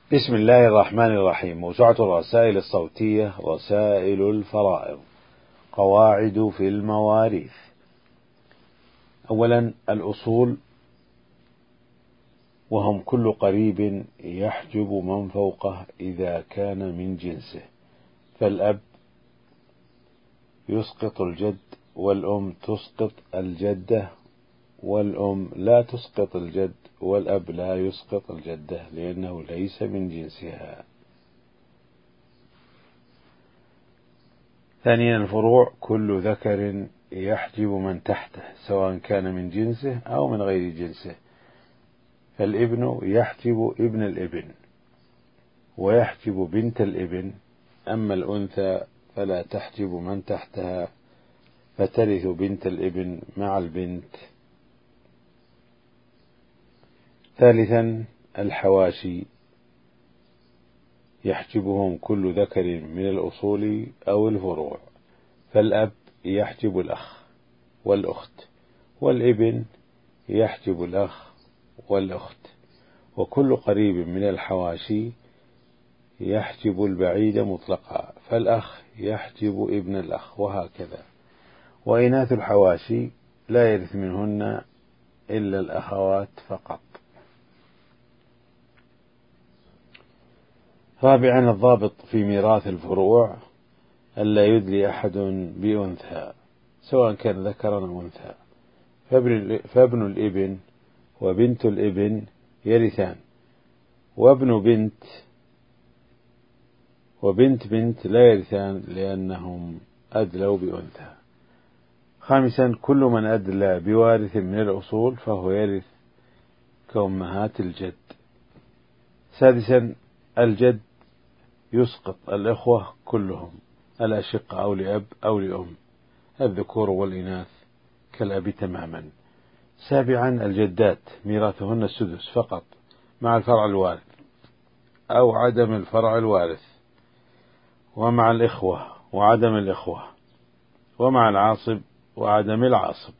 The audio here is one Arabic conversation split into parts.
بسم الله الرحمن الرحيم. موسوعة الرسائل الصوتية رسائل الفرائض. قواعد في المواريث. أولا الأصول، وهم كل قريب يحجب من فوقه إذا كان من جنسه، فالأب يسقط الجد، والأم تسقط الجدة، والأم لا تسقط الجد، والأب لا يسقط الجدة لأنه ليس من جنسها. ثانيا الفروع، كل ذكر يحجب من تحته سواء كان من جنسه أو من غير جنسه، فالابن يحجب ابن الابن ويحجب بنت الابن، أما الأنثى فلا تحجب من تحتها فترث بنت الابن مع البنت. ثالثا الحواشي، يحجبهم كل ذكر من الأصول أو الفروع، فالأب يحجب الأخ والأخت، والابن يحجب الأخ والأخت، وكل قريب من الحواشي يحجب البعيد مطلقا، فالأخ يحجب ابن الأخ، وهكذا. وإناث الحواشي لا يرث منهن إلا الأخوات فقط. رابعا الضابط في ميراث الفروع، ألا يدلي أحد بأنثى سواء كان ذكرا أو أنثى، فابن الابن وبنت الابن يرثان، وابن بنت وبنت بنت لا يرثان لأنهم أدلوا بأنثى. خامسا كل من أدلى بوارث من الأصول فهو يرث كأمهات الجد. سادسا الجد يسقط الإخوة كلهم، الأشقة أو لأب أو لأم، الذكور والإناث كالأب تماما. سابعا الجدات ميراثهن السدس فقط مع الفرع الوارث أو عدم الفرع الوارث، ومع الإخوة وعدم الإخوة، ومع العاصب وعدم العاصب.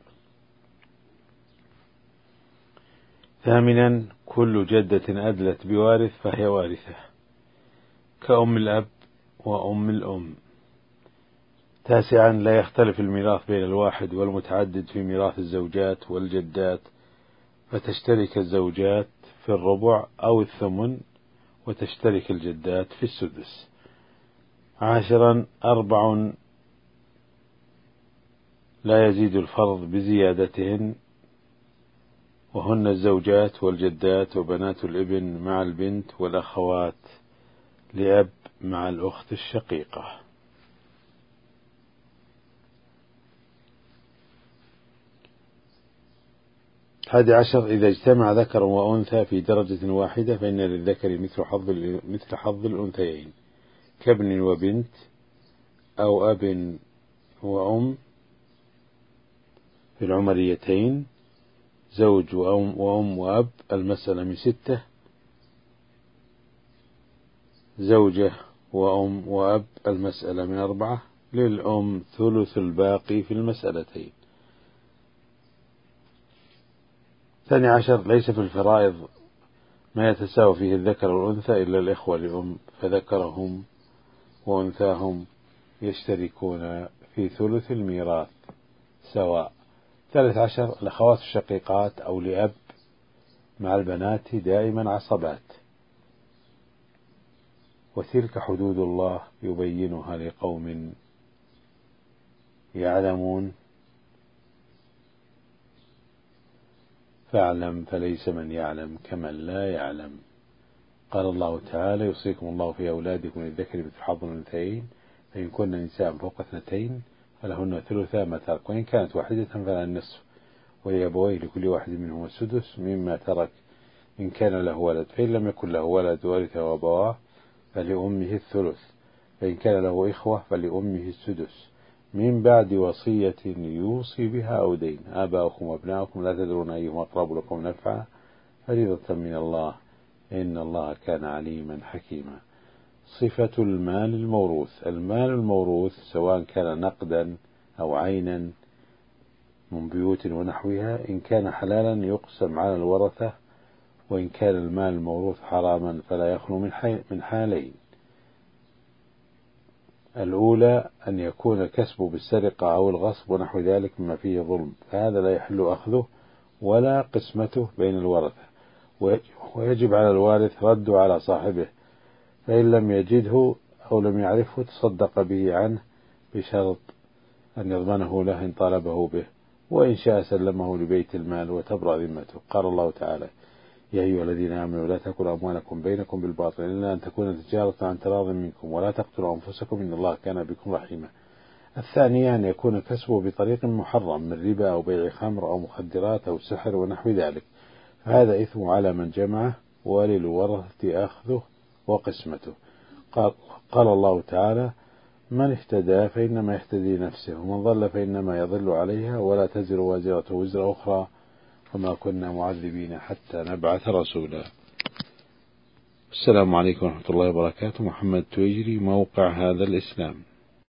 ثامنا كل جدة أدلت بوارث فهي وارثة كأم الأب وأم الأم. تاسعا لا يختلف الميراث بين الواحد والمتعدد في ميراث الزوجات والجدات، فتشترك الزوجات في الربع أو الثمن، وتشترك الجدات في السدس. عاشرا أربع لا يزيد الفرض بزيادتهن، وهن الزوجات والجدات وبنات الابن مع البنت، والأخوات لأب مع الأخت الشقيقة. 11 إذا اجتمع ذكر وأنثى في درجة واحدة فإن للذكر مثل حظ الأنثيين، كابن وبنت أو أب وأم في العمريتين، زوج وأم وأب المسألة من 6، زوجة وأم وأب المسألة من 4، للأم ثلث الباقي في المسألتين. 12 ليس في الفرائض ما يتساوى فيه الذكر والأنثى إلا الإخوة لأم، فذكرهم وأنثاهم يشتركون في ثلث الميراث سواء. 13 الأخوات الشقيقات أو لأب مع البنات دائما عصبات، وتلك حدود الله يبينها لقوم يعلمون، فاعلم فليس من يعلم كمن لا يعلم. قال الله تعالى يوصيكم الله في أولادكم للذكر مثل حظ الأنثيين، فإن كن نساء فوق 2 فلهن ثلثا ما ترك، وإن كانت واحدة فلها النصف، ولأبويه لكل واحد منهما السدس مما ترك إن كان له ولد، فإن لم يكن له ولد ورثه أبواه فلأمه الثلث، فإن كان له إخوة فلأمه السدس من بعد وصية يوصي بها أو دين. آباؤكم وأبناؤكم لا تدرون أيهم أقرب لكم نفعا فريضة من الله إن الله كان عليما حكيما. صفة المال الموروث، المال الموروث سواء كان نقدا أو عينا من بيوت ونحوها، إن كان حلالا يقسم على الورثة وإن كان المال الموروث حراما فلا يخلو من حالين: الأولى أن يكون كسبه بالسرقة أو الغصب ونحو ذلك مما فيه ظلم، فهذا لا يحل أخذه ولا قسمته بين الورثة، ويجب على الوارث رده على صاحبه، فإن لم يجده أو لم يعرفه تصدق به عنه بشرط أن يضمنه له إن طالبه به، وإن شاء سلمه لبيت المال وتبرأ ذمته. قال الله تعالى: يا أيها الذين آمنوا لا تأكلوا أموالكم بينكم بالباطل إلا أن تكون تجارة عن تراض منكم ولا تقتلوا أنفسكم إن الله كان بكم رحيما. الثانية أن يكون كسبه بطريق محرم من ربا أو بيع خمر أو مخدرات أو سحر ونحو ذلك، فهذا إثم على من جمعه، وللورثة أخذه وقسمته. قال الله تعالى: من اهتدى فإنما يهتدي نفسه ومن ضل فإنما يضل عليها ولا تزر وازرة وزر أخرى وما كنا معذبين حتى نبعث رسولا. السلام عليكم ورحمة الله وبركاته. محمد تويجري، موقع هذا الإسلام.